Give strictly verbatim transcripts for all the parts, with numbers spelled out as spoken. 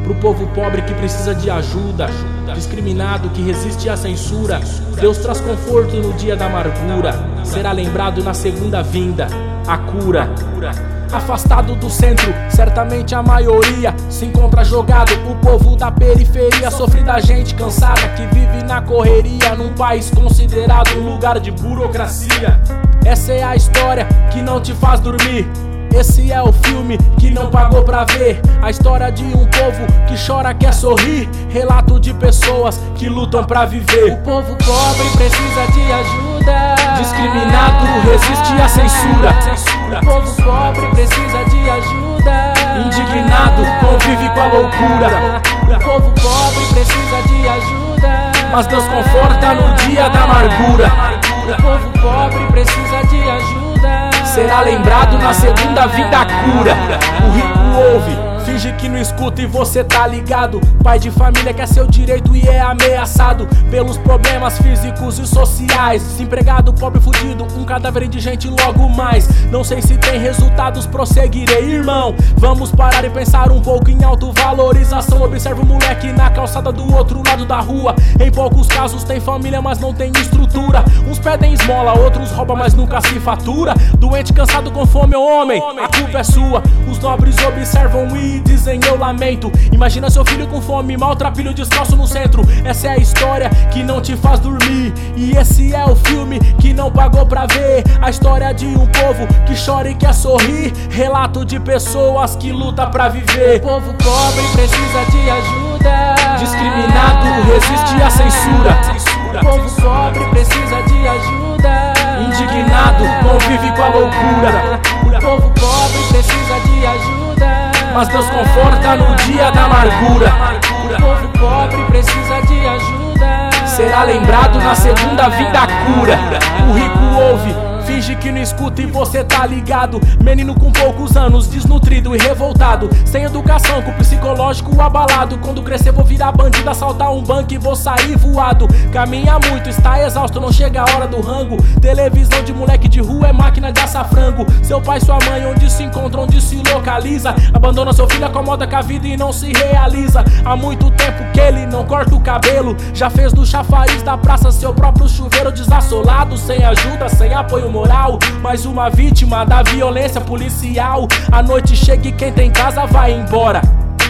pro povo pobre que precisa de ajuda, discriminado que resiste à censura. Deus traz conforto no dia da amargura, será lembrado na segunda vinda, a cura. Afastado do centro, certamente a maioria se encontra jogado. O povo da periferia sofre da gente cansada que vive na correria num país considerado um lugar de burocracia. Essa é a história que não te faz dormir. Esse é o filme que não pagou pra ver. A história de um povo que chora, quer sorrir. Relato de pessoas que lutam pra viver. O povo pobre precisa de ajuda, discriminado resiste à censura. O povo pobre precisa de ajuda, indignado convive com a loucura. O povo pobre precisa de ajuda, mas Deus conforta no dia da amargura. O povo pobre precisa de ajuda, será lembrado na segunda vinda, a cura. O rico ouve, finge que não escuta e você tá ligado. Pai de família quer seu direito e é ameaçado pelos problemas físicos e sociais. Desempregado, pobre, fudido, um cadáver indigente logo mais. Não sei se tem resultados, prosseguirei, irmão. Vamos parar e pensar um pouco em autovalorização. Observa o moleque na calçada do outro lado da rua. Em poucos casos tem família, mas não tem estrutura. Uns pedem esmola, outros roubam, mas nunca se fatura. Doente, cansado, com fome, ô homem, a culpa é sua. Os nobres observam e dizem eu lamento. Imagina seu filho com fome, maltrapilho, descalço no centro. Essa é a história que não te faz dormir. E esse é o filme que não pagou pra ver. A história de um povo que chora e quer sorrir. Relato de pessoas que lutam pra viver. O povo pobre precisa de ajuda, discriminado resiste à censura. O povo pobre precisa de ajuda, indignado convive com a loucura. O povo pobre precisa de ajuda, mas Deus conforta no dia da amargura. O povo pobre precisa de ajuda, será lembrado na segunda vinda, a cura. O rico ouve, finge que não escuta e você tá ligado. Menino com poucos anos, desnutrido e revoltado, sem educação, com o psicológico abalado. Quando crescer vou virar bandido, assaltar um banco e vou sair voado. Caminha muito, está exausto, não chega a hora do rango. Televisão de moleque de rua é máquina de assar frango. Seu pai e sua mãe onde se encontram, onde se localiza. Abandona seu filho, acomoda com a vida e não se realiza. Há muito tempo que ele não corta o cabelo, já fez do chafariz da praça seu próprio chuveiro. Desassolado, sem ajuda, sem apoio moral, mais uma vítima da violência policial. A noite chega e quem tem casa vai embora,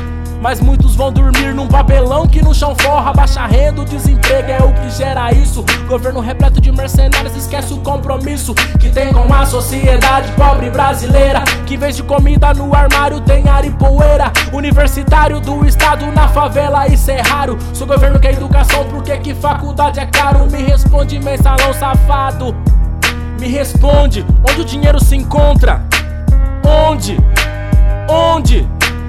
mas muitos vão dormir num papelão que no chão forra. Baixa renda, o desemprego é o que gera isso. Governo repleto de mercenários, esquece o compromisso que tem com a sociedade pobre brasileira, que em vez de comida no armário tem ar e poeira. Universitário do estado na favela, isso é raro. Se o governo quer educação, por que que faculdade é caro? Me responde, mensalão safado, me responde, onde o dinheiro se encontra? Onde? Onde?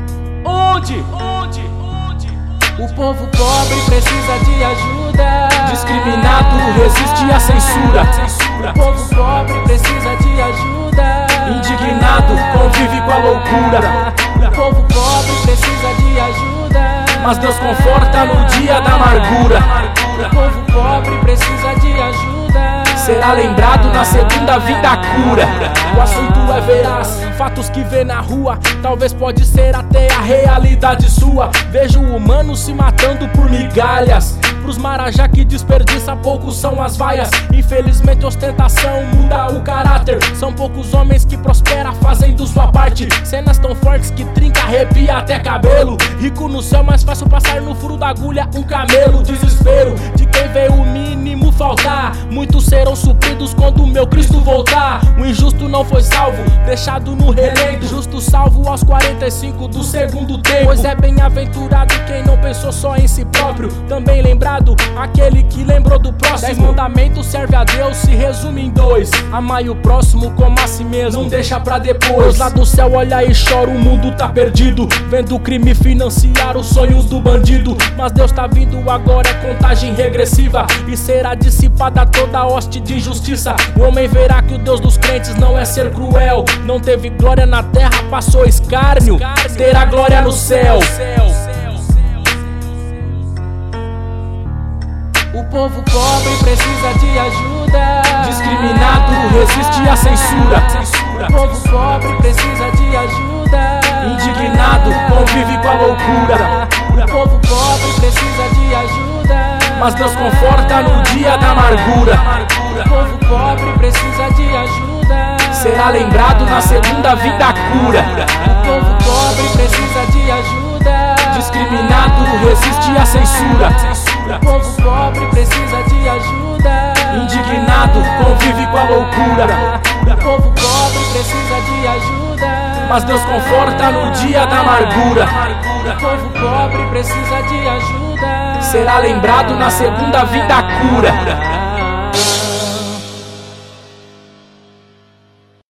Onde? Onde? Onde? O povo pobre precisa de ajuda, discriminado resiste à censura. O povo pobre precisa de ajuda, indignado convive com a loucura. O povo pobre precisa de ajuda, mas Deus conforta no dia da amargura. O povo pobre precisa de ajuda, será lembrado na segunda vinda, a cura. O assunto é veraz, fatos que vê na rua, talvez pode ser até a realidade sua. Vejo humanos se matando por migalhas, pros marajá que desperdiça, poucos são as vaias. Infelizmente ostentação muda o caráter, são poucos homens que prosperam fazendo sua parte. Cenas tão fortes que trinca, arrepia até cabelo. Rico no céu, mais fácil passar no furo da agulha um camelo. Desespero de quem vê o mínimo faltar, muitos serão supridos quando o meu Cristo voltar. O injusto não foi salvo, deixado no relento, justo salvo aos quarenta e cinco do segundo tempo. Pois é bem-aventurado quem não pensou só em si próprio, também lembrado aquele que lembrou do próximo. Dez mandamentos serve a Deus, se resume em dois: amai o próximo como a si mesmo, não deixa pra depois. Lá do céu olha e chora, o mundo tá perdido, vendo o crime financiar os sonhos do bandido. Mas Deus tá vindo agora, é contagem regressiva, e será dissipada toda a hoste de injustiça. O homem verá que o Deus dos crentes não é ser cruel, não teve glória na terra, passou escárnio, terá glória no céu. O povo pobre precisa de ajuda, discriminado resiste à censura. O povo pobre precisa de ajuda, indignado Indignado, convive com a loucura. O povo pobre precisa de ajuda, mas Deus conforta no dia da amargura. o povo pobre precisa de ajuda, será lembrado na segunda vinda a cura. o povo pobre precisa de ajuda, Discriminado resiste à censura. o povo pobre precisa de ajuda, Indignado, convive com a loucura. o povo pobre precisa de ajuda, mas Deus conforta no dia da amargura. o povo pobre precisa de ajuda, Será lembrado na segunda vinda a cura.